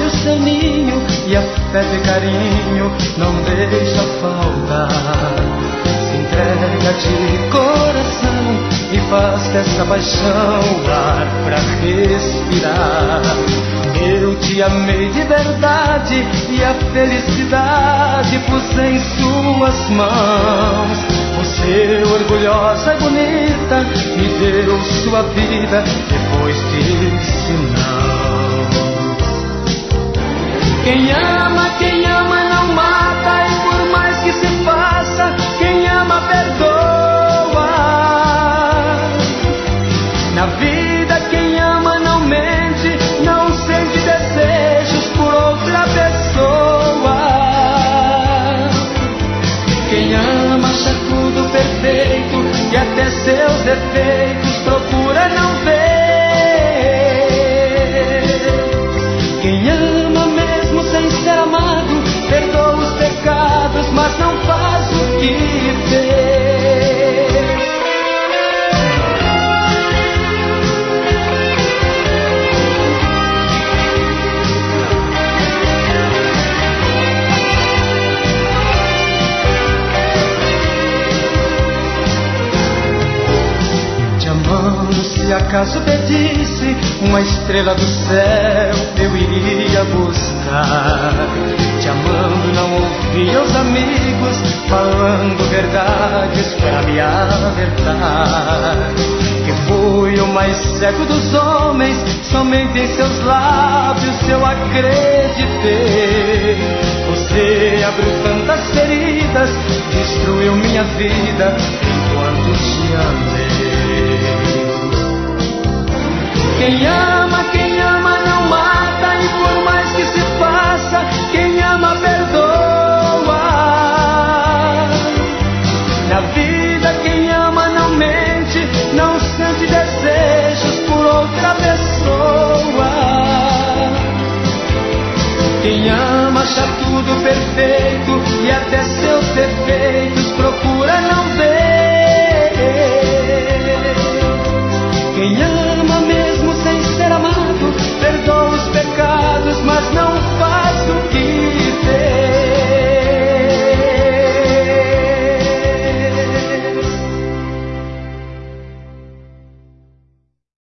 o seu ninho e afeto e carinho não deixa faltar. Se entrega de coração e faz dessa paixão ar pra respirar. Eu te amei de verdade e a felicidade pus em suas mãos. Você, orgulhosa e bonita, me deu sua vida, depois disse não. Quem ama não mata, e por mais que se faça, quem ama perdoa. Na vida quem ama não mente, não sente desejos por outra pessoa. Quem ama acha tudo perfeito e até seus defeitos procura não ver. Quem ama mesmo sem ser amado, perdoa os pecados, mas não faz o que fez. Se acaso pedisse uma estrela do céu, eu iria buscar. Te amando não ouvia os amigos falando verdades pra me alertar. Que fui o mais cego dos homens, somente em seus lábios eu acreditei. Você abriu tantas feridas, destruiu minha vida enquanto te amei. Quem ama